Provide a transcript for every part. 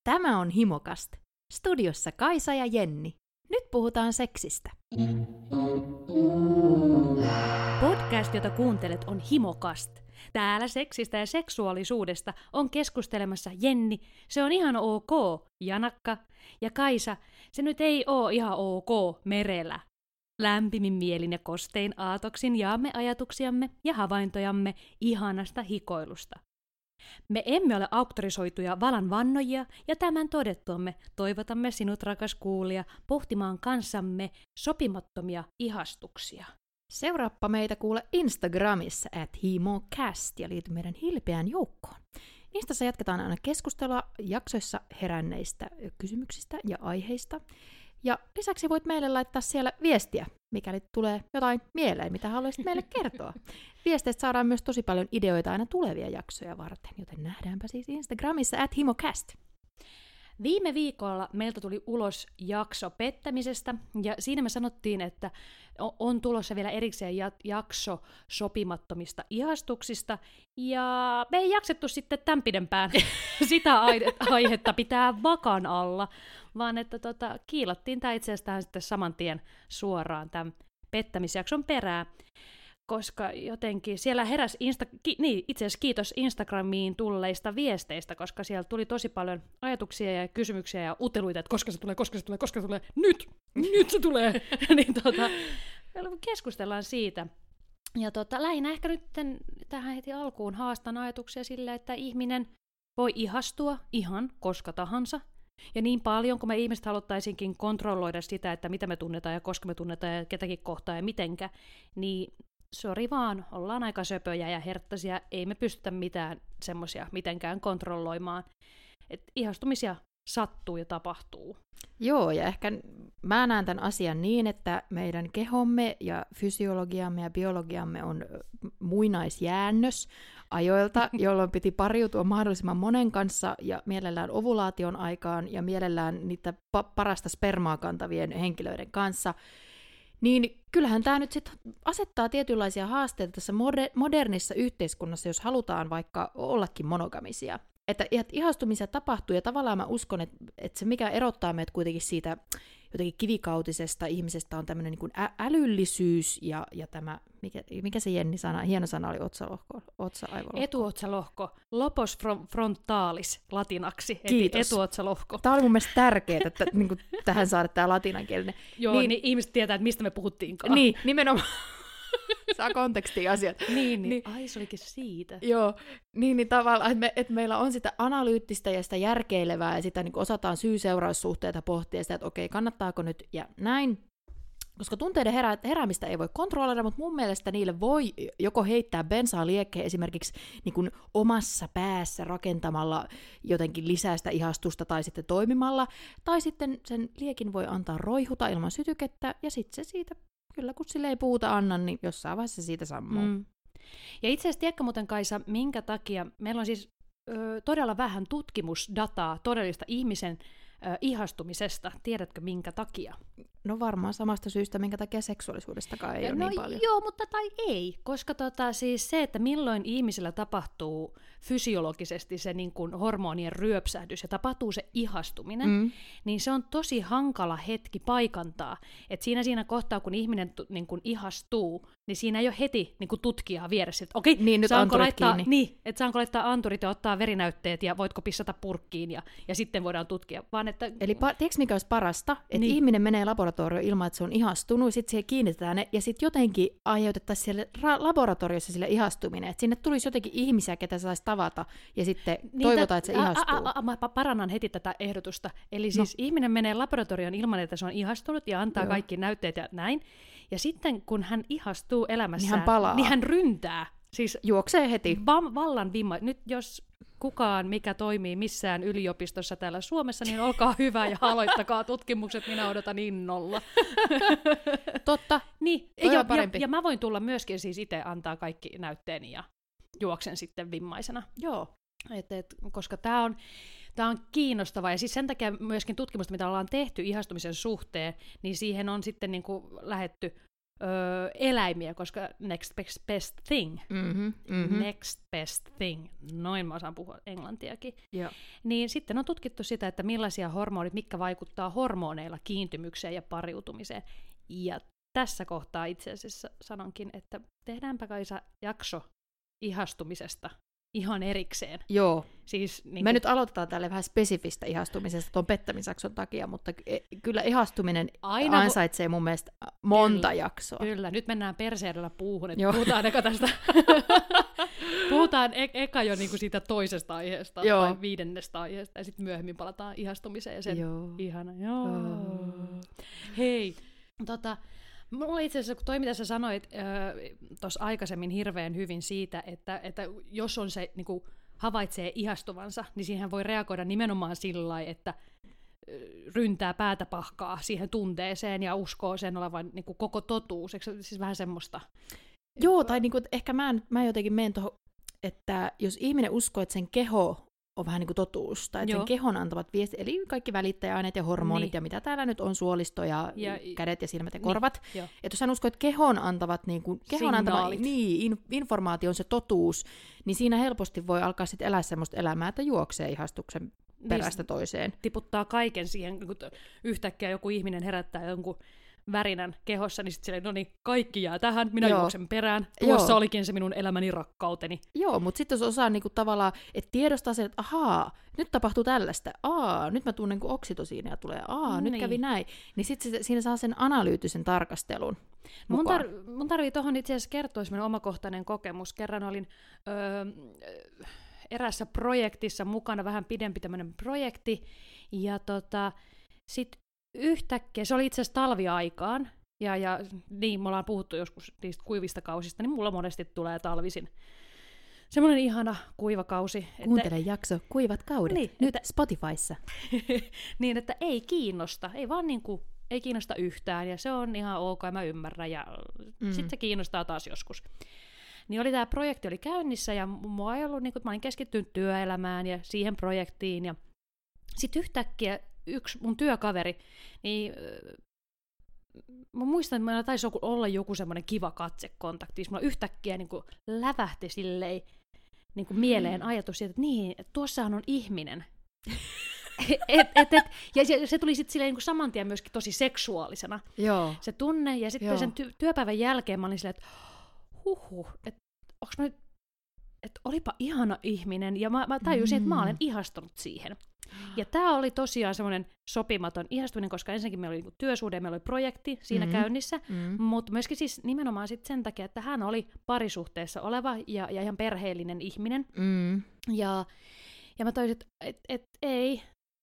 Tämä on Himokast. Studiossa Kaisa ja Jenni. Nyt puhutaan seksistä. Podcast, jota kuuntelet, on Himokast. Täällä seksistä ja seksuaalisuudesta on keskustelemassa Jenni, se on ihan ok, Janakka, ja Kaisa, se nyt ei oo ihan ok, Merelä. Lämpimin mielin ja kostein aatoksin jaamme ajatuksiamme ja havaintojamme ihanasta hikoilusta. Me emme ole auktorisoituja valan vannojia, ja tämän todettuamme toivotamme sinut, rakas kuulija, pohtimaan kanssamme sopimattomia ihastuksia. Seuraappa meitä kuule Instagramissa @himocast ja liity meidän hilpeään joukkoon. Instassa jatketaan aina keskustelua jaksoissa heränneistä kysymyksistä ja aiheista. Ja lisäksi voit meille laittaa siellä viestiä, mikäli tulee jotain mieleen, mitä haluaisit meille kertoa. Viesteistä saadaan myös tosi paljon ideoita aina tulevia jaksoja varten, joten nähdäänpä siis Instagramissa @himocast. Viime viikolla meiltä tuli ulos jakso pettämisestä, ja siinä me sanottiin, että on tulossa vielä erikseen jakso sopimattomista ihastuksista, ja me ei jaksettu sitten tämän pidempään sitä aihetta pitää vakan alla, vaan että kiilattiin tämä itse asiassa sitten saman tien suoraan tämän pettämisjakson perään, koska jotenkin siellä heräsi itse asiassa kiitos Instagramiin tulleista viesteistä, koska siellä tuli tosi paljon ajatuksia ja kysymyksiä ja uteluita, että koska se tulee, nyt se tulee, niin keskustellaan siitä. Ja lähinnä ehkä nyt tähän heti alkuun haastan ajatuksia sillä, että ihminen voi ihastua ihan koska tahansa, ja niin paljon, kun me ihmiset haluttaisinkin kontrolloida sitä, että mitä me tunnetaan ja koska me tunnetaan ja ketäkin kohtaa ja mitenkä, niin sori vaan, ollaan aika söpöjä ja herttäisiä, ei me pystytä mitään semmoisia mitenkään kontrolloimaan. Et ihastumisia sattuu ja tapahtuu. Joo, ja ehkä mä näen tämän asian niin, että meidän kehomme ja fysiologiamme ja biologiamme on muinaisjäännös ajoilta, jolloin piti pariutua mahdollisimman monen kanssa ja mielellään ovulaation aikaan ja mielellään niitä parasta spermaa kantavien henkilöiden kanssa. Niin kyllähän tämä nyt sitten asettaa tietynlaisia haasteita tässä modernissa yhteiskunnassa, jos halutaan vaikka ollakin monogamisia. Että ihastumisia tapahtuu, ja tavallaan mä uskon, että se mikä erottaa meidät kuitenkin siitä jotenkin kivikautisesta ihmisestä on tämmöinen niin kuin älyllisyys ja tämä, mikä se Jenni sana, hieno sana oli otsa-aivolohko. Etuotsalohko, lopos frontalis latinaksi, Kiitos. Etuotsalohko. Tämä oli mun mielestä tärkeää, että niin kuin tähän saada tämä latinankielinen. Joo, niin ihmiset tietää, että mistä me puhuttiinkaan. Niin, nimenomaan. Saa kontekstia asiat. Niin. Ai, se olikin siitä. Joo, niin tavallaan, että meillä on sitä analyyttistä ja sitä järkeilevää, ja sitä niin osataan syy-seuraussuhteita pohtia, sitä, että okei, kannattaako nyt, ja näin. Koska tunteiden heräämistä ei voi kontrolloida, mutta mun mielestä niille voi joko heittää bensaa liekkeen esimerkiksi niin kuin omassa päässä rakentamalla jotenkin lisää sitä ihastusta tai sitten toimimalla, tai sitten sen liekin voi antaa roihuta ilman sytykettä, ja sitten se siitä kyllä, kun sille ei puuta anna, niin jossain vaiheessa siitä sammuu. Ja itse asiassa tiedätkö muuten, Kaisa, minkä takia meillä on siis todella vähän tutkimusdataa todellista ihmisen ihastumisesta. Tiedätkö minkä takia? No varmaan samasta syystä, minkä takia seksuaalisuudestakaan ei ole niin paljon. Joo, mutta tai ei, koska siis se, että milloin ihmisellä tapahtuu fysiologisesti se niin kuin hormonien ryöpsähdys ja tapahtuu se ihastuminen, niin se on tosi hankala hetki paikantaa. Että siinä kohtaa, kun ihminen niin kuin ihastuu, niin siinä ei ole heti niin kuin tutkijaa vieressä, että okei, niin, nyt saanko saanko laittaa anturit ja ottaa verinäytteet ja voitko pissata purkkiin ja sitten voidaan tutkia. Vaan että, eli tiedätkö mikä olisi parasta? Että ihminen menee laboratorioon ilman, että se on ihastunut, sitten siihen kiinnitetään ne, ja sitten jotenkin aiheutettaisiin siellä laboratoriossa sille ihastuminen. Että sinne tulisi jotenkin ihmisiä, ketä saisi tavata, ja sitten toivotaan, että se ihastuu. Mä parannan heti tätä ehdotusta. Eli siis ihminen menee laboratorioon ilman, että se on ihastunut, ja antaa kaikki näytteet ja näin. Ja sitten kun hän ihastuu elämässään, niin hän ryntää. Siis juoksee heti. Vallan vimma. Nyt jos kukaan, mikä toimii missään yliopistossa täällä Suomessa, niin olkaa hyvä ja aloittakaa tutkimukset, minä odotan innolla. Totta. Niin. Ja mä voin tulla myöskin siis itse antaa kaikki näytteeni ja juoksen sitten vimmaisena. Joo. Koska tämä on kiinnostavaa, ja siis sen takia myöskin tutkimusta, mitä ollaan tehty ihastumisen suhteen, niin siihen on sitten niin kuin lähdetty eläimiä, koska next best thing. Next best thing. Noin mä osaan puhua englantiakin. Joo. Niin sitten on tutkittu sitä, että millaisia hormonit, mitkä vaikuttaa hormoneilla kiintymykseen ja pariutumiseen. Ja tässä kohtaa itse asiassa sanonkin, että tehdäänpä Kaisa jakso ihastumisesta ihan erikseen. Joo. Siis, niin Me nyt aloitetaan tälle vähän spesifistä ihastumisesta tuon pettämisjakson takia, mutta kyllä ihastuminen ansaitsee mun mielestä monta jaksoa. Kyllä, nyt mennään perseedellä puuhun, että puhutaan eka tästä. Puhutaan eka jo niinku siitä toisesta aiheesta tai 5. aiheesta, ja sitten myöhemmin palataan ihastumiseen ja sen ihana. Hei, mulla itse asiassa, kun toi mitä sä sanoit tuossa aikaisemmin hirveän hyvin siitä, että jos on se niinku, havaitsee ihastuvansa, niin siihen voi reagoida nimenomaan sillä lailla, että ryntää päätä pahkaa siihen tunteeseen ja uskoo sen olevan niinku, koko totuus. Eikö se siis vähän semmoista? Joo, tai niinku, ehkä mä jotenkin menen tuohon, että jos ihminen uskoo, että sen keho on vähän niin kuin totuus, tai että sen kehon antavat viestit, eli kaikki välittäjäaineet ja hormonit ja mitä täällä nyt on, suolisto ja kädet ja silmät ja korvat. Että jos hän uskoo, että kehon antavat, informaatio on se totuus, niin siinä helposti voi alkaa sitten elää semmoista elämää, että juoksee ihastuksen perästä toiseen. Tiputtaa kaiken siihen, kun yhtäkkiä joku ihminen herättää jonkun värinän kehossa, niin sitten silleen, no niin, kaikki jää tähän, minä juoksen perään, tuossa olikin se minun elämäni rakkauteni. Joo, mutta sitten jos osaa niinku tavallaan, että tiedostaa sen, että ahaa, nyt tapahtuu tällaista, nyt mä tunnen niin oksitosiinia tulee, nyt kävi näin, niin sitten siinä saa sen analyyttisen tarkastelun mukaan. Mun tarvii tuohon itse asiassa kertoa semmoinen omakohtainen kokemus. Kerran olin erässä projektissa mukana, vähän pidempi tämmöinen projekti, ja sitten yhtäkkiä, se oli itse asiassa talviaikaan, ja niin, me ollaan puhuttu joskus niistä kuivista kausista, niin mulla monesti tulee talvisin semmoinen ihana kuiva kausi. Kuuntele jakso Kuivat kaudet, niin, nyt Spotifyssa. Niin, että ei kiinnosta, ei vaan niinku, ei kiinnosta yhtään, ja se on ihan ok, ja mä ymmärrän, ja sitten se kiinnostaa taas joskus. Niin tämä projekti oli käynnissä, ja mua ei ollut, niinku, mä olin keskittynyt työelämään ja siihen projektiin, ja sitten yhtäkkiä yksi mun työkaveri, niin mä muistan, että meillä taisi olla joku semmoinen kiva katsekontakti, mulla yhtäkkiä niin kuin lävähti silleen niin kuin mieleen ajatus siitä, että niin, että tuossahan on ihminen. Ja se tuli sitten silleen niin kuin saman tien myöskin tosi seksuaalisena, se tunne, ja sitten sen työpäivän jälkeen mä olin silleen, että että onks mä nyt, että olipa ihana ihminen, ja mä tajusin, että mä olen ihastunut siihen. Ja tämä oli tosiaan semmoinen sopimaton ihastuminen, koska ensinnäkin meillä oli niinku työsuhde, meillä oli projekti siinä käynnissä, mutta myöskin siis nimenomaan sit sen takia, että hän oli parisuhteessa oleva ja ihan perheellinen ihminen. Ja mä tajusin, että ei,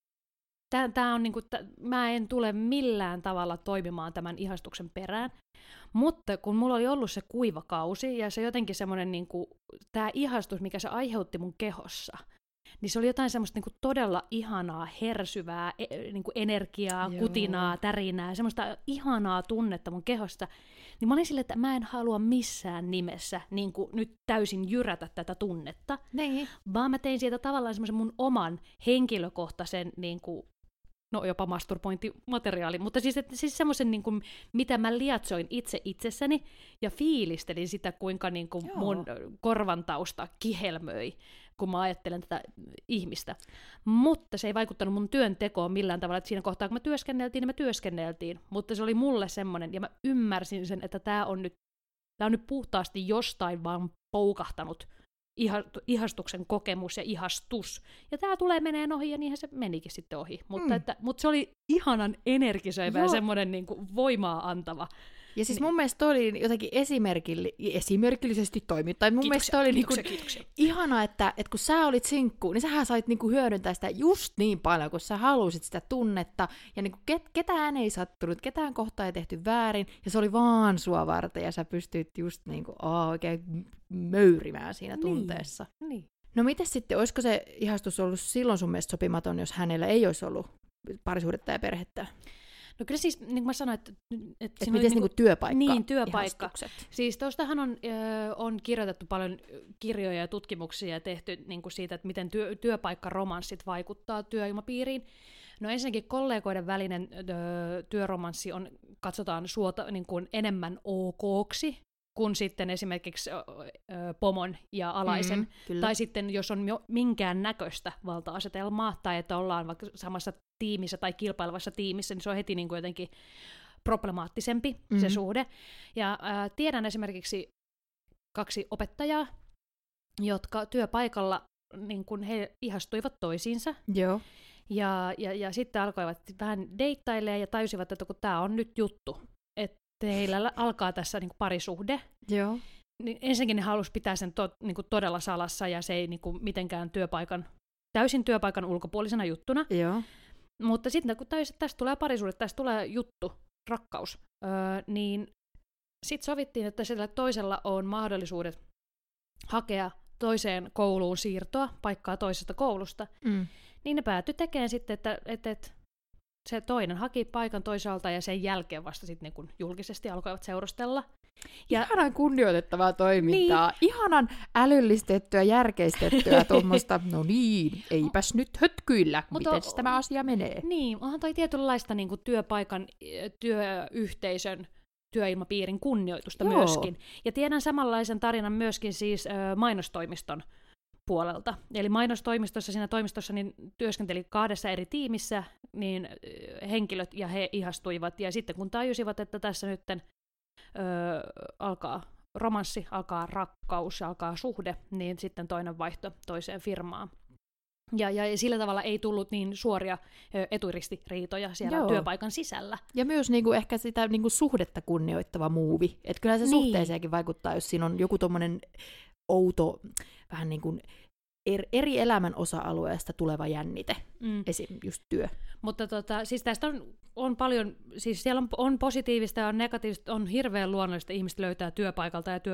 tää on niinku, mä en tule millään tavalla toimimaan tämän ihastuksen perään. Mutta kun mulla oli ollut se kuiva kausi ja se jotenkin semmoinen niinku, tää ihastus, mikä se aiheutti mun kehossa, niin se oli jotain semmoista niinku todella ihanaa, hersyvää niinku energiaa, kutinaa, tärinää, semmoista ihanaa tunnetta mun kehosta. Niin mä olin silleen, että mä en halua missään nimessä niinku nyt täysin jyrätä tätä tunnetta, vaan mä tein siitä tavallaan semmoisen mun oman henkilökohtaisen niinku, no jopa masturbointimateriaali, mutta siis semmoisen, niin kuin, mitä mä liatsoin itse itsessäni ja fiilistelin sitä, kuinka niin kuin mun korvan tausta kihelmöi, kun mä ajattelen tätä ihmistä. Mutta se ei vaikuttanut mun työntekoon millään tavalla, että siinä kohtaa, kun me työskenneltiin, mutta se oli mulle semmoinen, ja mä ymmärsin sen, että tää on nyt puhtaasti jostain vaan poukahtanut ihastuksen kokemus ja ihastus. Ja tää tulee meneen ohi, ja niinhän se menikin sitten ohi. Mutta se oli ihanan energisoiva ja semmoinen niin kuin voimaa antava. Ja siis mun mielestä toi oli jotenkin esimerkillisesti toiminut. Tai mun mielestä toi oli kiitoksia. Ihanaa, että kun sä olit sinkku, niin sähän sait niinku hyödyntää sitä just niin paljon, kun sä halusit sitä tunnetta. Ja niinku ketään ei sattunut, ketään kohtaa ei tehty väärin. Ja se oli vaan sua varten, ja sä pystyit just niinku oikein möyrimään siinä tunteessa. Niin. No mites sitten, olisiko se ihastus ollut silloin sun mielestä sopimaton, jos hänellä ei olisi ollut parisuhdetta ja perhettä? No kyllä siis, niin kuin mä sanoin, että miten niinku työpaikka? Niin, työpaikka. Siis tuostahan on kirjoitettu paljon kirjoja ja tutkimuksia ja tehty niin kuin siitä, että miten työpaikkaromanssit vaikuttaa työilmapiiriin. No ensinnäkin kollegoiden välinen työromanssi katsotaan niin kuin enemmän okoksi, kuin sitten esimerkiksi pomon ja alaisen. Tai sitten jos on minkään näköistä valta-asetelmaa, tai että ollaan vaikka samassa tiimissä tai kilpailevassa tiimissä, niin se on heti niin kuin jotenkin problemaattisempi se suhde. Ja tiedän esimerkiksi 2 opettajaa, jotka työpaikalla niin kun he ihastuivat toisiinsa. Joo. Ja sitten alkoivat vähän deittailemaan ja tajusivat, että kun tämä on nyt juttu, että heillä alkaa tässä niin kuin parisuhde. Joo. Niin ensinnäkin ne halusi pitää sen niin kuin todella salassa ja se ei niin kuin mitenkään täysin työpaikan ulkopuolisena juttuna. Joo. Mutta sitten kun täysin, että tästä tulee parisuhde, tästä tulee juttu, rakkaus, niin sitten sovittiin, että sillä toisella on mahdollisuudet hakea toiseen kouluun siirtoa, paikkaa toisesta koulusta. Niin ne päätyi tekemään sitten, että se toinen haki paikan toisaalta ja sen jälkeen vasta sitten niin julkisesti alkoivat seurustella. Ihanan kunnioitettavaa toimintaa. Niin. Ihanan älyllistettyä, järkeistettyä tuommoista, no niin, eipäs nyt hötkyillä, miten tämä asia menee. Niin, onhan toi tietynlaista niin kuin työpaikan, työyhteisön, työilmapiirin kunnioitusta myöskin. Ja tiedän samanlaisen tarinan myöskin siis mainostoimiston puolelta. Eli mainostoimistossa, siinä toimistossa niin työskenteli 2 eri tiimissä, niin henkilöt ja he ihastuivat. Ja sitten kun tajusivat, että tässä nyt alkaa romanssi, alkaa rakkaus, alkaa suhde, niin sitten toinen vaihto toiseen firmaan. Ja sillä tavalla ei tullut niin suoria eturistiriitoja siellä työpaikan sisällä. Ja myös niinku ehkä sitä niinku suhdetta kunnioittava muuvi. Että kyllä se suhteeseenkin vaikuttaa, jos siinä on joku tommonen outo, vähän niin kuin eri elämän osa-alueesta tuleva jännite, esim. Just työ. Mutta siis tästä on paljon, siis siellä on positiivista ja on negatiivista, on hirveän luonnollista, ihmiset löytää työpaikalta ja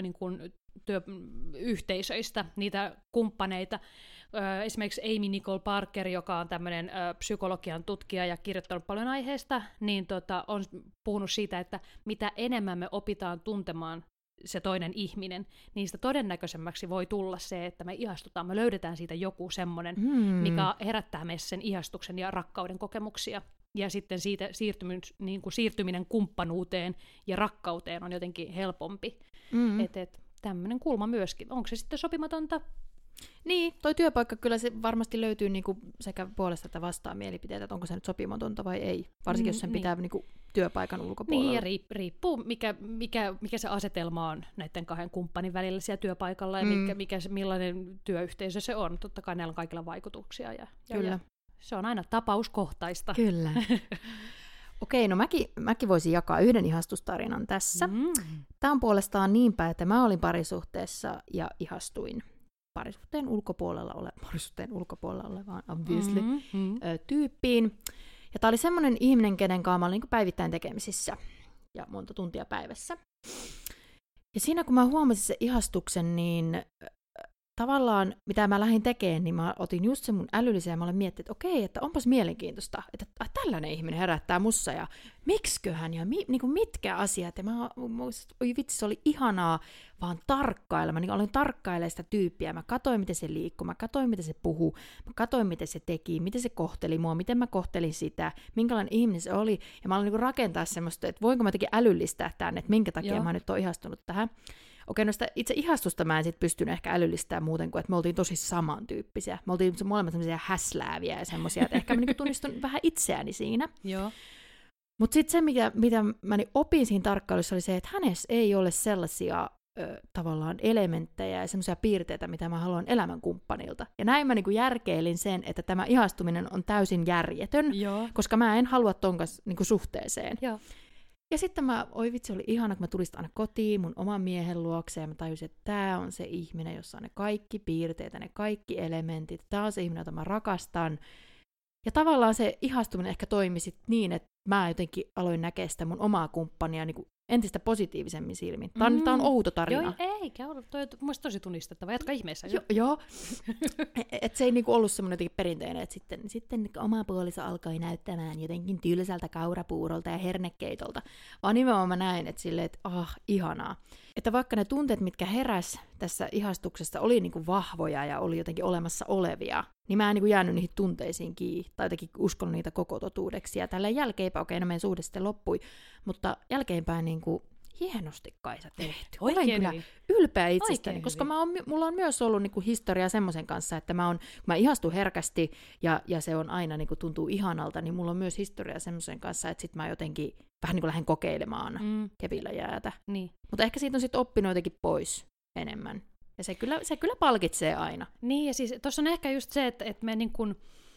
työyhteisöistä niitä kumppaneita. Esimerkiksi Amy Nicole Parker, joka on tämmöinen psykologian tutkija ja kirjoittanut paljon aiheesta, niin on puhunut siitä, että mitä enemmän me opitaan tuntemaan se toinen ihminen, niin sitä todennäköisemmäksi voi tulla se, että me ihastutaan, me löydetään siitä joku semmoinen, mikä herättää meissä sen ihastuksen ja rakkauden kokemuksia. Ja sitten siitä siirtyminen kumppanuuteen ja rakkauteen on jotenkin helpompi. Tämmöinen kulma myöskin. Onko se sitten sopimatonta? Niin, toi työpaikka kyllä se varmasti löytyy niinku sekä puolesta että vastaan mielipiteitä, että onko se nyt sopimatonta vai ei. Varsinkin jos sen pitää niinku työpaikan ulkopuolella. Niin, ja riippuu mikä se asetelma on näiden 2 kumppanin välillä siellä työpaikalla ja millainen työyhteisö se on. Totta kai näillä on kaikilla vaikutuksia. Kyllä. Ja se on aina tapauskohtaista. Kyllä. Okei, no mäkin voisin jakaa yhden ihastustarinan tässä. Tämä on puolestaan niinpä, että mä olin parisuhteessa ja ihastuin parisuhteen ulkopuolella olevaan obviously tyyppiin. Ja tää oli semmoinen ihminen, kenen kanssa mä olin niin päivittäin tekemisissä ja monta tuntia päivässä. Ja siinä kun mä huomasin sen ihastuksen, niin tavallaan mitä mä lähdin tekemään, niin mä otin just sen mun älyllisen ja mä olen miettinyt, että okei, että onpas mielenkiintoista, että tällainen ihminen herättää mussa ja miksiköhän ja niinku mitkä asiat. Ja oi vitsi, se oli ihanaa vaan tarkkailla. Mä olin tarkkailemaan sitä tyyppiä. Mä katsoin, miten se liikkui, mä katsoin, miten se puhui, mä katsoin, miten se teki, miten se kohteli mua, miten mä kohtelin sitä, minkälainen ihminen se oli. Ja mä olin rakentaa semmoista, että voinko mä jotenkin älyllistää tämän, että minkä takia mä nyt oon ihastunut tähän. Okei, no sitä itse ihastusta mä en sit pystynyt ehkä älyllistämään muuten kuin, että me oltiin tosi samantyyppisiä. Me oltiin molemmat semmoisia häslääviä ja semmoisia, että ehkä mä niinku tunnistin vähän itseäni siinä. Joo. Mutta sitten se, mitä mä opin siinä tarkkailussa, oli se, että hänessä ei ole sellaisia tavallaan elementtejä ja semmoisia piirteitä, mitä mä haluan elämänkumppanilta. Ja näin mä niinku järkeilin sen, että tämä ihastuminen on täysin järjetön, koska mä en halua ton kanssa niinku suhteeseen. Joo. Ja sitten oi vitsi, oli ihana, kun mä tulisin aina kotiin mun oman miehen luokse, ja mä tajusin, että tää on se ihminen, jossa on ne kaikki piirteet ja ne kaikki elementit. Tää on se ihminen, jota mä rakastan. Ja tavallaan se ihastuminen ehkä toimi sit niin, että mä jotenkin aloin näkeä sitä mun omaa kumppania niin kuin entistä positiivisemmin silmin. Tää on outo tarina. Joo, eikä ole. Toi on musta tosi tunnistettava. Jatka ihmeessä. Joo. Että se ei niinku ollut semmoinen jotenkin perinteinen, että sitten oma puoliso alkoi näyttämään jotenkin tylsältä kaurapuurolta ja hernekeitolta. Vaan nimenomaan mä näin, että silleen, että ihanaa. Että vaikka ne tunteet, mitkä heräs tässä ihastuksessa oli niin kuin vahvoja ja oli jotenkin olemassa olevia, niin mä en niin kuin jäänyt niihin tunteisiin kiinni, tai jotenkin uskonut niitä koko totuudeksi. Ja tälleen jälkeenpäin, okei, no meidän suhde sitten loppui, mutta jälkeenpäin niin kuin hienosti Kaisa tehty. Olen kyllä ylpeä itsestäni, koska mulla on myös ollut niin kuin historia semmoisen kanssa, että kun mä ihastun herkästi ja se on aina niin kuin tuntuu ihanalta, niin mulla on myös historia semmoisen kanssa, että sit mä jotenkin vähän niin kuin lähden kokeilemaan kepillä jäätä. Niin. Mutta ehkä siitä on sitten oppinut jotenkin pois enemmän. Ja se kyllä palkitsee aina. Niin, ja siis tuossa on ehkä just se, että me niin kun,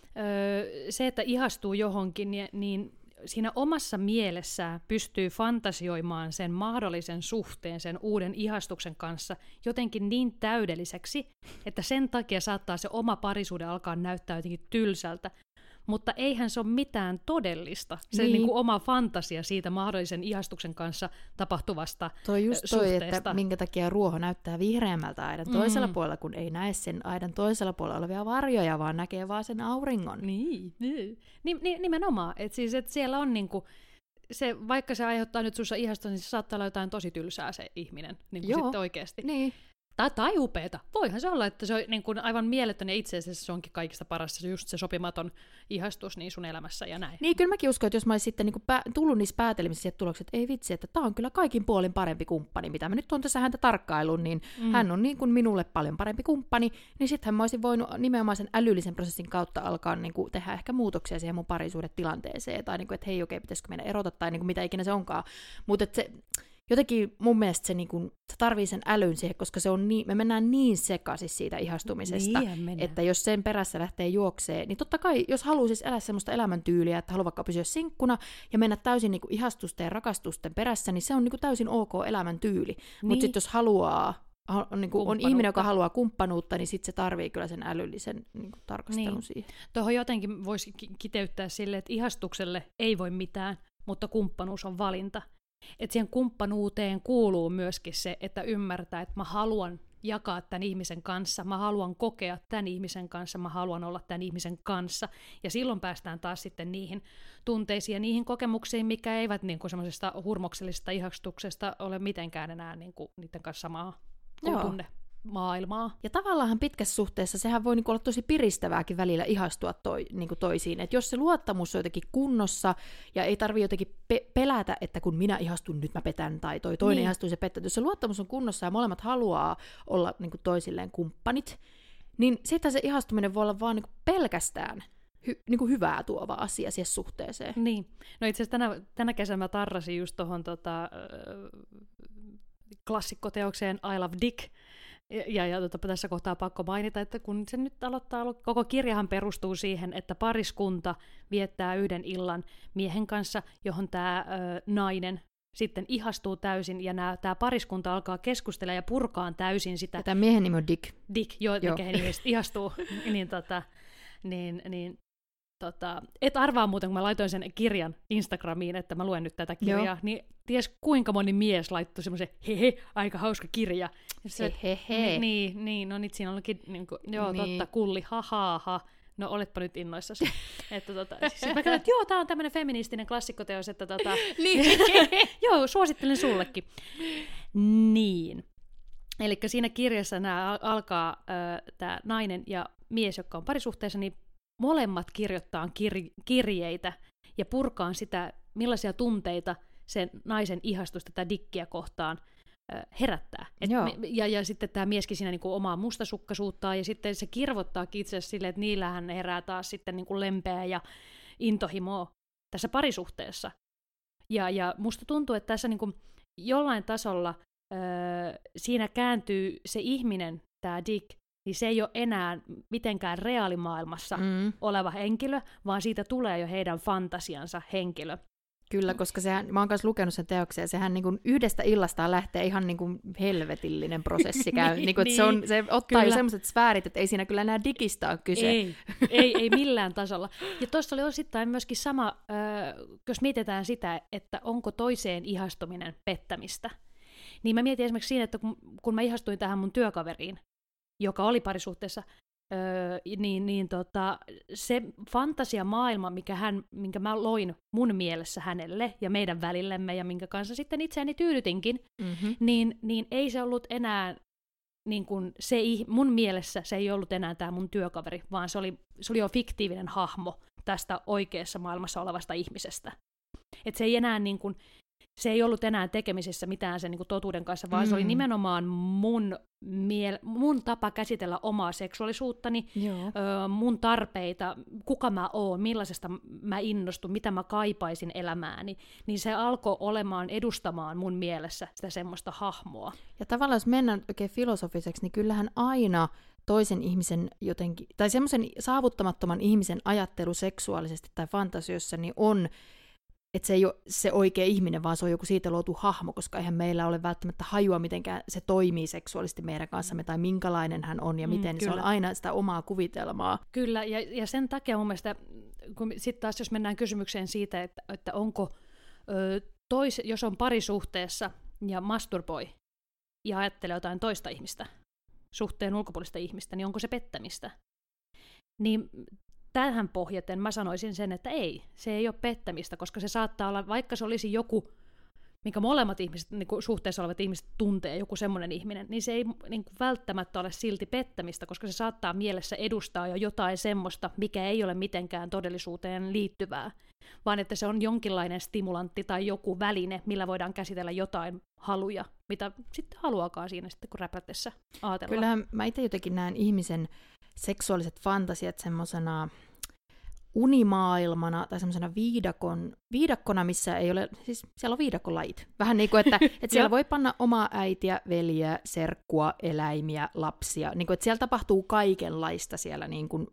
se, että ihastuu johonkin, niin siinä omassa mielessään pystyy fantasioimaan sen mahdollisen suhteen sen uuden ihastuksen kanssa jotenkin niin täydelliseksi, että sen takia saattaa se oma parisuhde alkaa näyttää jotenkin tylsältä. Mutta eihän se ole mitään todellista, se niin kuin oma fantasia siitä mahdollisen ihastuksen kanssa tapahtuvasta suhteesta. Toi, että minkä takia ruoho näyttää vihreämmältä aidan toisella puolella, kun ei näe sen aidan toisella puolella olevia varjoja, vaan näkee vaan sen auringon. Niin. Nimenomaan. Että siis, et siellä on niinku, se, vaikka se aiheuttaa nyt sussa ihastusta, niin se saattaa olla jotain tosi tylsää se ihminen niin kuin sitten oikeasti. Niin. Tai upeeta. Voihan se olla, että se on niin kuin aivan mieletön ja itse asiassa se onkin kaikista paras, just se sopimaton ihastus niin sun elämässä ja näin. Niin, kyllä mäkin uskon, että jos mä olisin sitten niin tullut niissä päätelmissä siihen tulokseen, että ei vitsi, että tää on kyllä kaikin puolin parempi kumppani, mitä mä nyt on tässä häntä tarkkailun, niin hän on niin kuin minulle paljon parempi kumppani, niin sittenhän mä olisin voinut nimenomaan sen älyllisen prosessin kautta alkaa niin kuin tehdä ehkä muutoksia siihen mun parisuhdetilanteeseen, tai niin kuin, että hei okei, pitäisikö meidän erota, tai niin kuin mitä ikinä se onkaan. Mutta se jotenkin mun mielestä se, se tarvii sen älyn siihen, koska se on me mennään niin sekaisin siitä ihastumisesta, että jos sen perässä lähtee juokseen, niin totta kai, jos haluaa siis elää semmoista elämäntyyliä, että haluaa vaikka pysyä sinkkuna ja mennä täysin niin kuin ihastusten ja rakastusten perässä, niin se on niin kuin täysin ok elämäntyyli. Mutta sitten jos haluaa, on ihminen, joka haluaa kumppanuutta, niin sitten se tarvii kyllä sen älyllisen niin kuin tarkastelun siihen. Tuohon jotenkin voisi kiteyttää silleen, että ihastukselle ei voi mitään, mutta kumppanuus on valinta. Että siihen kumppanuuteen kuuluu myöskin se, että ymmärtää, että mä haluan jakaa tämän ihmisen kanssa, mä haluan kokea tämän ihmisen kanssa, mä haluan olla tämän ihmisen kanssa. Ja silloin päästään taas sitten niihin tunteisiin ja niihin kokemuksiin, mikä eivät niin kuin semmoisesta hurmoksellisesta ihastuksesta ole mitenkään enää niin kuin niiden kanssa samaa tunne maailmaa. Ja tavallaan pitkässä suhteessa sehän voi olla tosi piristävääkin välillä ihastua toisiin. Että jos se luottamus on jotenkin kunnossa ja ei tarvitse jotenkin pelätä, että kun minä ihastun, nyt mä petän, tai toinen ihastuu, se pettää. Jos se luottamus on kunnossa ja molemmat haluaa olla toisilleen kumppanit, niin sitten se ihastuminen voi olla vaan pelkästään hyvää tuova asia siihen suhteeseen. Niin. No itse asiassa tänä kesänä mä tarrasin just tuohon klassikkoteokseen I Love Dick. Ja tässä kohtaa pakko mainita, että kun se nyt aloittaa, koko kirjahan perustuu siihen, että pariskunta viettää yhden illan miehen kanssa, johon tämä nainen sitten ihastuu täysin, ja tämä pariskunta alkaa keskustella ja purkaa täysin sitä. Ja tämä miehen nimi on Dick. Dick, joo. Mikä ihastuu. Et arvaa muuten, kun mä laitoin sen kirjan Instagramiin, että mä luen nyt tätä kirjaa, niin ties kuinka moni mies laittoi semmoisen aika hauska kirja. Niin, no nyt siinä onkin, totta, kulli, ha. No oletpa nyt innoissasi. Siis mä katsoin, että tää on tämmönen feministinen klassikkoteos, että joo, suosittelen sullekin. Niin. Eli siinä kirjassa nämä alkaa tämä nainen ja mies, jotka on parisuhteessa, niin molemmat kirjoittaa kirjeitä ja purkaan sitä, millaisia tunteita sen naisen ihastusta tätä Dickiä kohtaan herättää. Ja sitten tämä mieskin siinä niinku omaa mustasukkaisuuttaan, ja sitten se kirvoittaakin itse asiassa silleen, että niillähän herää taas sitten niinku lempeä ja intohimoa tässä parisuhteessa. Ja musta tuntuu, että tässä niinku jollain tasolla siinä kääntyy se ihminen, tämä Dick, niin se ei ole enää mitenkään reaalimaailmassa oleva henkilö, vaan siitä tulee jo heidän fantasiansa henkilö. Kyllä, koska mä oon kanssa lukenut sen teoksen, ja sehän niin kuin yhdestä illastaan lähtee ihan niin kuin helvetillinen prosessi käy. Se ottaa jo semmoiset sfäärit, että ei siinä kyllä enää digistä ole kyse. Ei millään tasolla. Ja tuossa oli osittain myöskin sama, jos mietitään sitä, että onko toiseen ihastuminen pettämistä. Niin mä mietin esimerkiksi siinä, että kun mä ihastuin tähän mun työkaveriin, joka oli parisuhteessa, se fantasiamaailma, minkä mä loin mun mielessä hänelle ja meidän välillemme ja minkä kanssa sitten itseäni tyydytinkin, niin ei se ollut enää niin kun mun mielessä se ei ollut enää tämä mun työkaveri, vaan se oli jo fiktiivinen hahmo tästä oikeassa maailmassa olevasta ihmisestä. Et se ei enää niin kun, se ei ollut enää tekemisissä mitään sen niin kun totuuden kanssa, vaan se oli nimenomaan mun tapa käsitellä omaa seksuaalisuuttani, mun tarpeita, kuka mä oon, millaisesta mä innostun, mitä mä kaipaisin elämääni, niin se alkoi edustamaan mun mielessä sitä semmoista hahmoa. Ja tavallaan jos mennään oikein filosofiseksi, niin kyllähän aina toisen ihmisen jotenkin, tai semmoisen saavuttamattoman ihmisen ajattelu seksuaalisesti tai fantasioissa, niin on, että se ei ole se oikea ihminen, vaan se on joku siitä luotu hahmo, koska eihän meillä ole välttämättä hajua, mitenkään se toimii seksuaalisesti meidän kanssamme, tai minkälainen hän on ja miten. Se on aina sitä omaa kuvitelmaa. Kyllä, ja sen takia mun mielestä, sitten taas jos mennään kysymykseen siitä, että onko, jos on parisuhteessa ja masturboi ja ajattelee jotain toista ihmistä, suhteen ulkopuolista ihmistä, niin onko se pettämistä? Niin tähän pohjaten mä sanoisin sen, että ei, se ei ole pettämistä, koska se saattaa olla, vaikka se olisi joku, minkä molemmat ihmiset, niin kuin suhteessa olevat ihmiset tuntee, joku semmoinen ihminen, niin se ei niin kuin välttämättä ole silti pettämistä, koska se saattaa mielessä edustaa jo jotain semmoista, mikä ei ole mitenkään todellisuuteen liittyvää, vaan että se on jonkinlainen stimulantti tai joku väline, millä voidaan käsitellä jotain haluja, mitä sitten haluakaan siinä sitten, kun räpätessä ajatellaan. Kyllähän mä itse jotenkin näen ihmisen seksuaaliset fantasiat semmoisena unimaailmana tai semmoisena viidakkona, missä ei ole, siis siellä on viidakkolajit. Vähän niin kuin, että siellä voi panna omaa äitiä, veljeä, serkkua, eläimiä, lapsia. Niin kuin, että siellä tapahtuu kaikenlaista siellä niin kuin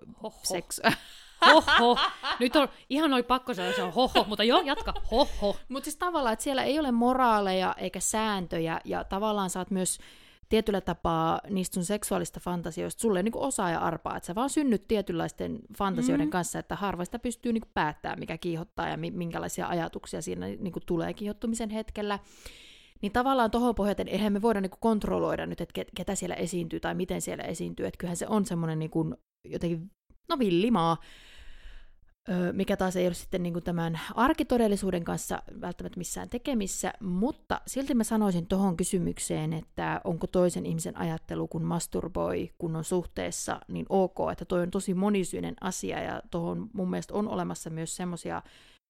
Hoho. Nyt on ihan oli pakko sanoa, se on hoho, mutta joo, jatka. Hoho. Mutta siis tavallaan, että siellä ei ole moraaleja eikä sääntöjä, ja tavallaan saat myös tietyllä tapaa niistä sun seksuaalista fantasioista sulle niin kuin osaa ja arpaa, että sä vaan synnyt tietynlaisten fantasioiden kanssa, että harva sitä pystyy niin kuin päättämään, mikä kiihottaa ja minkälaisia ajatuksia siinä niin kuin tulee kiihottumisen hetkellä. Niin tavallaan tohon pohjaten eihän me voida niin kuin kontrolloida nyt, että ketä siellä esiintyy tai miten siellä esiintyy, että kyllähän se on semmoinen niin kuin jotenkin, villimaa, mikä taas ei ole sitten niin kuin tämän arkitodellisuuden kanssa välttämättä missään tekemissä, mutta silti mä sanoisin tuohon kysymykseen, että onko toisen ihmisen ajattelu, kun masturboi, kun on suhteessa, niin ok, että toi on tosi monisyinen asia, ja tuohon mun mielestä on olemassa myös semmoisia,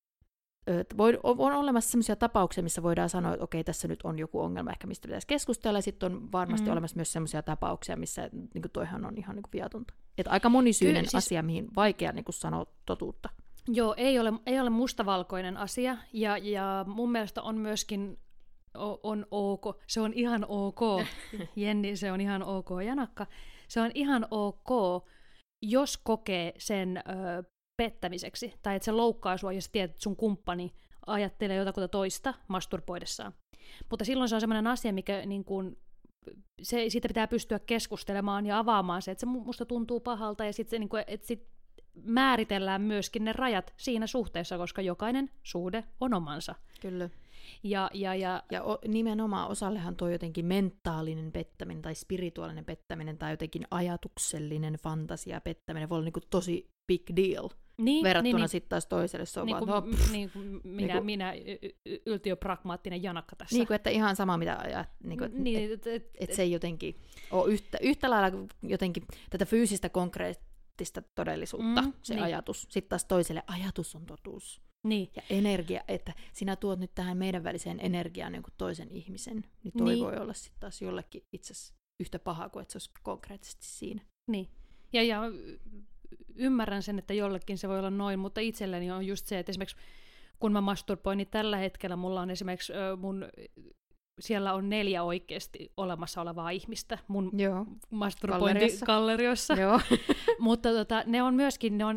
on olemassa semmoisia tapauksia, missä voidaan sanoa, että okei, tässä nyt on joku ongelma, ehkä mistä pitäisi keskustella, ja sitten on varmasti olemassa myös semmoisia tapauksia, missä niin kuin toihan on ihan niin kuin viatonta. Että aika monisyinen asia, mihin vaikea niin kuin sanoa totuutta. Joo, ei ole mustavalkoinen asia, ja mun mielestä on myöskin on ok, se on ihan ok, Jenni, se on ihan ok, Janakka, se on ihan ok, jos kokee sen pettämiseksi, tai että se loukkaa sua, jos tiedät, että sun kumppani ajattelee jotakuta toista masturboidessaan. Mutta silloin se on sellainen asia, mikä niin kuin, siitä pitää pystyä keskustelemaan ja avaamaan se, että se musta tuntuu pahalta, ja sitten niin sit määritellään myöskin ne rajat siinä suhteessa, koska jokainen suhde on omansa. Kyllä. Ja nimenomaan osallehan tuo jotenkin mentaalinen pettäminen tai spirituaalinen pettäminen tai jotenkin ajatuksellinen fantasia pettäminen voi olla niin kuin tosi big deal. Verrattuna sitten taas toiselle se on niin vaan, minä yltiöpragmaattinen Janakka tässä. Niin kuin, että ihan sama mitä ajat, että se ei jotenkin ole yhtä lailla jotenkin tätä fyysistä konkreettista todellisuutta, se ajatus. Sitten taas toiselle ajatus on totuus. Niin. Ja energia, että sinä tuot nyt tähän meidän väliseen energiaan niin kuin toisen ihmisen, niin toi voi olla sitten taas jollekin itse asiassa yhtä pahaa kuin että se olisi konkreettisesti siinä. Niin. Ja ymmärrän sen, että jollekin se voi olla noin, mutta itselleni on just se, että esimerkiksi kun mä masturboin, niin tällä hetkellä mulla on esimerkiksi siellä on 4 oikeasti olemassa olevaa ihmistä mun masturbointigalleriossa. Mutta ne on myöskin, ne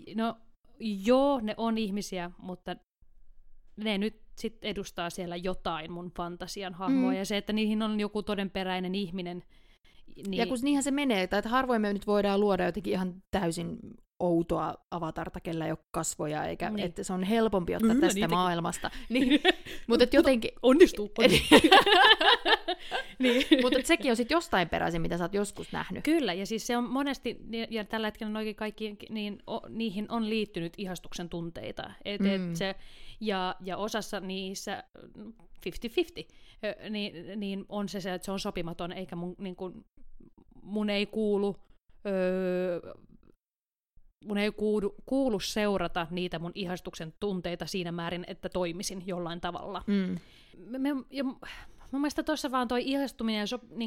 on ihmisiä, mutta ne nyt sit edustaa siellä jotain mun fantasian hahmoa, ja se, että niihin on joku todenperäinen ihminen. Niin. Ja kun niinhän se menee, että harvoin me nyt voidaan luoda jotenkin ihan täysin outoa avatarta, kellä ei ole kasvoja, eikä, että se on helpompi ottaa tästä maailmasta. Niin. Mutta jotenkin onnistuu. Niin. Mutta sekin on sitten jostain peräisin, mitä sä oot joskus nähnyt. Kyllä, ja siis se on monesti, ja tällä hetkellä noikin kaikki, niihin on liittynyt ihastuksen tunteita. Ja osassa niissä niin on se, että se on sopimaton, eikä mun ei kuulu seurata niitä mun ihastuksen tunteita siinä määrin, että toimisin jollain tavalla. Mun mielestä tuossa vaan toi ihastuminen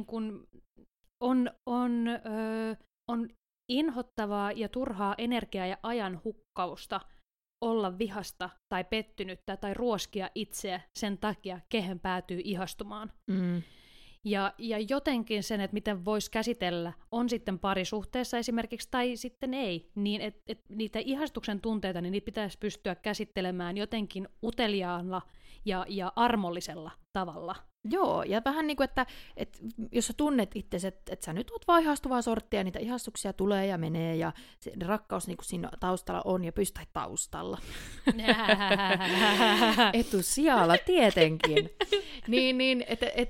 on inhottavaa ja turhaa energiaa ja ajan hukkausta olla vihasta tai pettynyttä tai ruoskia itseä sen takia, kehen päätyy ihastumaan. Ja jotenkin sen, että miten voisi käsitellä, on sitten parisuhteessa esimerkiksi tai sitten ei, niin että niitä ihastuksen tunteita, niin niitä pitäisi pystyä käsittelemään jotenkin uteliaalla ja armollisella tavalla. Joo, ja vähän niin kuin, että jos sä tunnet itsesi, että sä nyt oot vaan ihastuvaa sorttia, niitä ihastuksia tulee ja menee, ja se rakkaus niin kuin siinä taustalla on, ja pystyy taustalla. Etusijalla tietenkin. Niin,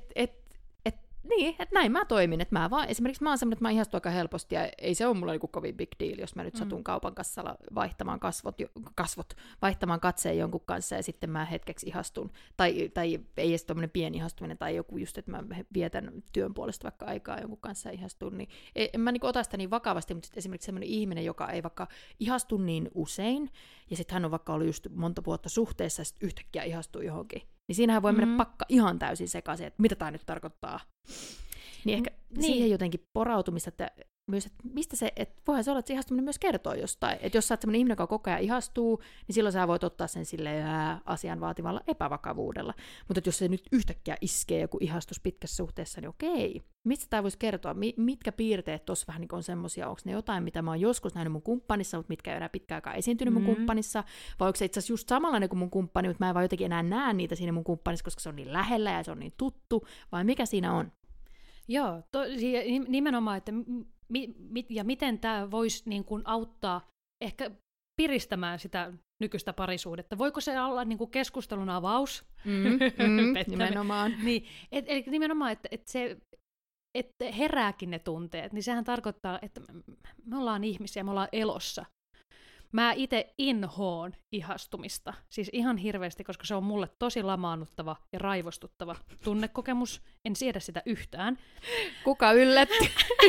että näin mä toimin, että esimerkiksi mä oon semmoinen, että mä ihastun aika helposti, ja ei se ole mulle joku kovin big deal, jos mä nyt satun kaupan kassalla vaihtamaan vaihtamaan katseen jonkun kanssa, ja sitten mä hetkeksi ihastun, tai ei edes tommoinen pieni ihastuminen, tai joku just, että mä vietän työn puolesta vaikka aikaa jonkun kanssa ja ihastun, niin en mä niin ota sitä niin vakavasti, mutta esimerkiksi semmoinen ihminen, joka ei vaikka ihastu niin usein, ja sitten hän on vaikka ollut just monta vuotta suhteessa, ja sitten yhtäkkiä ihastuu johonkin, niin siinähän voi mennä pakka ihan täysin sekaisin, että mitä tämä nyt tarkoittaa. Niin ehkä siihen jotenkin porautumista, että myös, että mistä se, että voihan se olla, että se ihastuminen myös kertoo jostain. Että jos sä oot sellainen ihminen, joka koko ajan ihastuu, niin silloin sä voit ottaa sen silleen asian vaativalla epävakavuudella. Mutta jos se nyt yhtäkkiä iskee joku ihastus pitkässä suhteessa, niin okei. Mistä tämä voisi kertoa? Mitkä piirteet tuossa vähän niin on semmoisia? Onko ne jotain, mitä mä oon joskus nähnyt mun kumppanissa, mutta mitkä ei ole enää pitkään aikaa esiintynyt mun kumppanissa? Vai onko se itse asiassa just samanlainen kuin mun kumppani, mutta mä en vaan jotenkin enää näe niitä siinä mun kumppanissa, koska se on niin lähellä ja se on niin tuttu? Vai mikä siinä on? Joo, nimenomaan, että ja miten tämä voisi niin kuin auttaa ehkä piristämään sitä nykyistä parisuudetta. Voiko se olla niin kuin keskustelun avaus? Nimenomaan. Niin, eli nimenomaan, että herääkin ne tunteet, niin sehän tarkoittaa, että me ollaan ihmisiä, me ollaan elossa. Mä itse inhoon ihastumista, siis ihan hirveästi, koska se on mulle tosi lamaannuttava ja raivostuttava tunnekokemus. En siedä sitä yhtään. Kuka yllätti?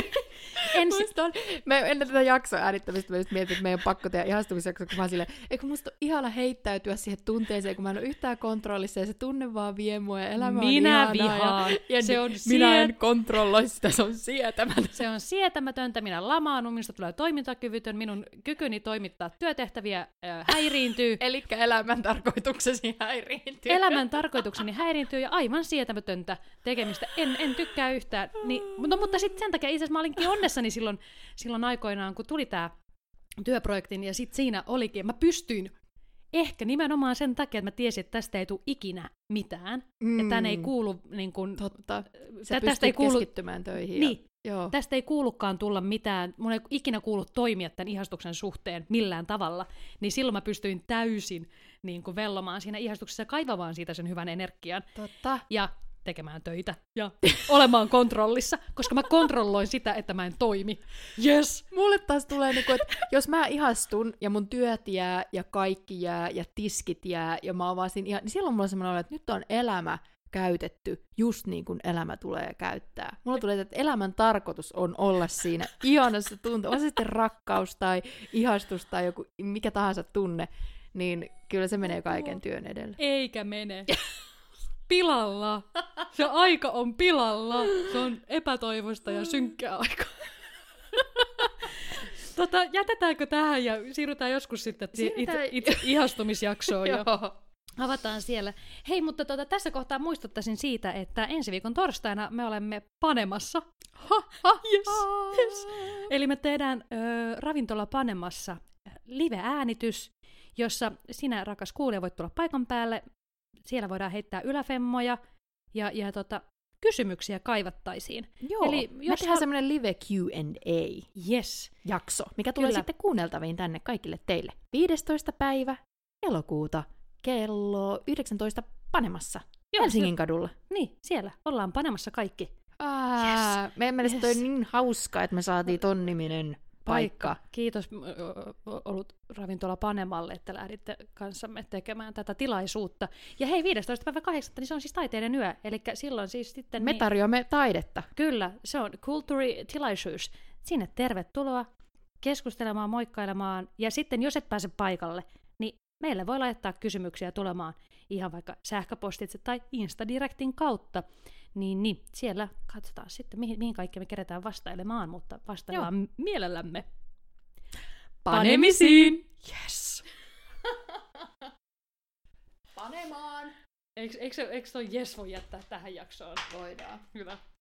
Mä ennen tätä jaksoa äänittämistä mä just mietin, että meidän on pakko tehdä ihastumisjakso, kun mä oon silleen, eikö musta on ihana heittäytyä siihen tunteeseen, kun mä en ole yhtään kontrollissa ja se tunne vaan vie mua ja elämä on minä vihaan. Ja se on minä en kontrolloi sitä, se on sietämätöntä. Se on sietämätöntä, minä lamaannun, minusta tulee toimintakyvytön, minun kykyni toimittaa työtehtäviä häiriintyy. Elikkä elämän tarkoituksesi häiriintyy. Elämän tarkoitukseni häiriintyy ja aivan sietämätöntä tekemistä. En tykkää yhtään. Niin, mutta sitten sen takia itse asiassa mä olinkin onnessani silloin aikoinaan, kun tuli tämä työprojekti, ja sitten siinä olikin, mä pystyin ehkä nimenomaan sen takia, että mä tiesin, että tästä ei tule ikinä mitään, että tämän ei kuulu niin kun, totta, sä pystyt keskittymään töihin. Niin, joo. Tästä ei kuulukaan tulla mitään, mun ei ikinä kuulu toimia tämän ihastuksen suhteen millään tavalla, niin silloin mä pystyin täysin niin kun vellomaan siinä ihastuksessa ja kaivamaan siitä sen hyvän energian. Totta. Ja tekemään töitä ja olemaan kontrollissa, koska mä kontrolloin sitä, että mä en toimi. Yes! Mulle taas tulee, että jos mä ihastun ja mun työt jää ja kaikki jää ja tiskit jää ja mä oon vaan siinä niin silloin mulla on semmoinen olo, että nyt on elämä käytetty just niin kuin elämä tulee käyttää. Mulla tulee, että elämän tarkoitus on olla siinä ihanassa tunteessa, on se sitten rakkaus tai ihastus tai joku mikä tahansa tunne, niin kyllä se menee kaiken työn edellä. Eikä mene. Pilalla. Se aika on pilalla. Se on epätoivoista ja synkkää aikaa. Jätetäänkö tähän ja siirrytään joskus sitten itse ihastumisjaksoon ja avataan siellä. Hei, mutta tässä kohtaa muistuttaisin siitä, että ensi viikon torstaina me olemme Panemassa. Yes. Eli me tehdään ravintola Panemassa live-äänitys, jossa sinä, rakas kuulija, voit tulla paikan päälle. Siellä voidaan heittää yläfemmoja ja kysymyksiä kaivattaisiin. Joo, eli me tehdään semmoinen live Q&A-jakso, mikä tulee sitten kuunneltaviin tänne kaikille teille. 15. päivä elokuuta kello 19 Panemassa Helsingin kadulla. Niin, siellä ollaan Panemassa kaikki. Meidän mielestä toi niin hauska, että me saatiin ton niminen paikka. Kiitos ollut ravintola Panemalle, että lähditte kanssamme tekemään tätä tilaisuutta. Ja hei, 15.8. niin se on siis taiteiden yö, eli silloin siis sitten... Me tarjoamme taidetta. Kyllä, se on kulttuuritilaisuus. Sinne tervetuloa keskustelemaan, moikkailemaan, ja sitten jos et pääse paikalle, niin meille voi laittaa kysymyksiä tulemaan ihan vaikka sähköpostitse tai Instadirectin kautta. Niin, siellä katsotaan sitten, mihin kaikki me keretään vastailemaan, mutta vastaillaan mielellämme. Panemisiin! Yes! Panemaan! Eikö toi yes voi jättää tähän jaksoon? Voidaan. Hyvä.